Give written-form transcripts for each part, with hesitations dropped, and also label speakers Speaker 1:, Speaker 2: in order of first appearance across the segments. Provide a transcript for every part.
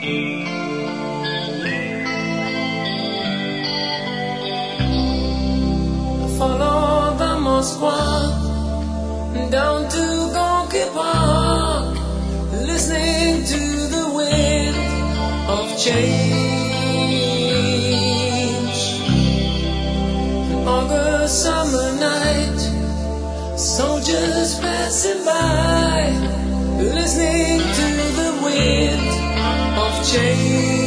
Speaker 1: Follow the Moskva down to Gorky Park, listening to the wind of change. An August summer night, soldiers passing by, listening to the wind of change.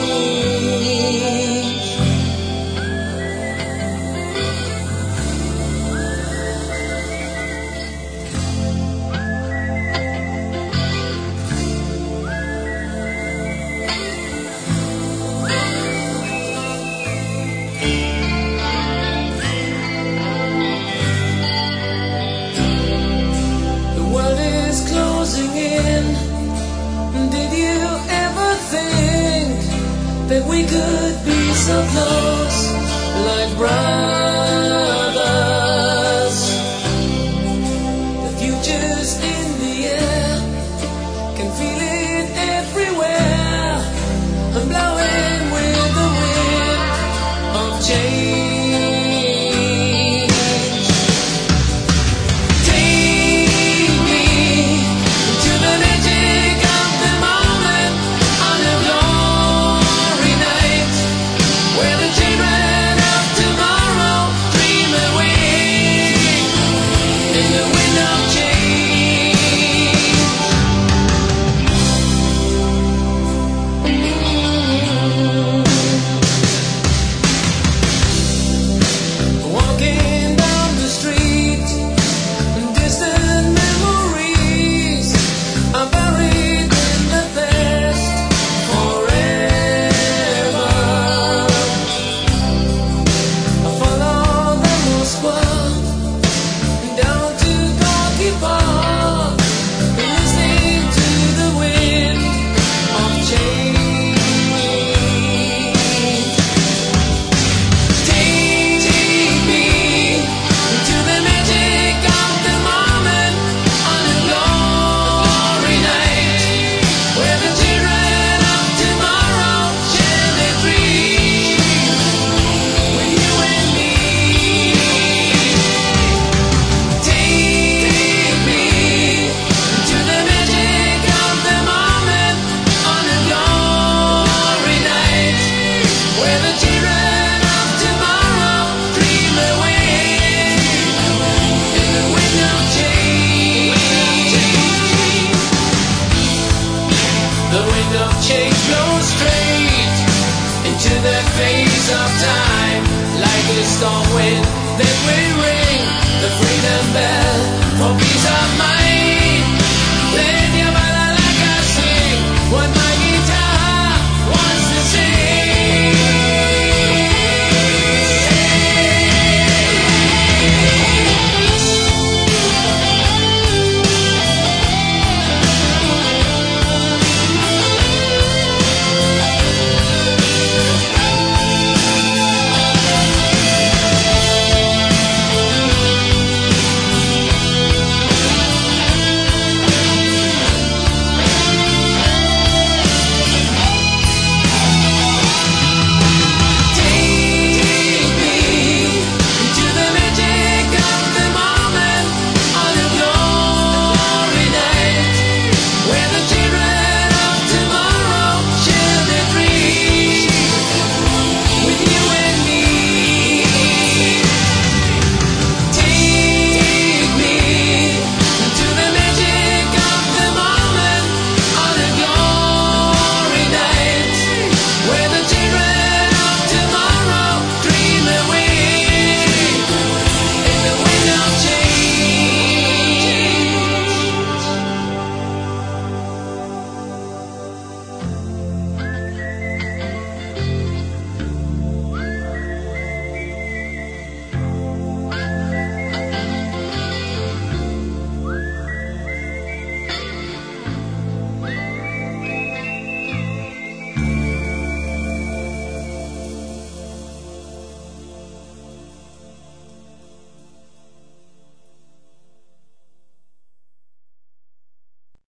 Speaker 1: Did you ever think that we could be so close, like brothers? The future's in the air, can feel it everywhere. I'm blowing with the wind of change. Change blows straight into the face of time, like a storm wind that will rain.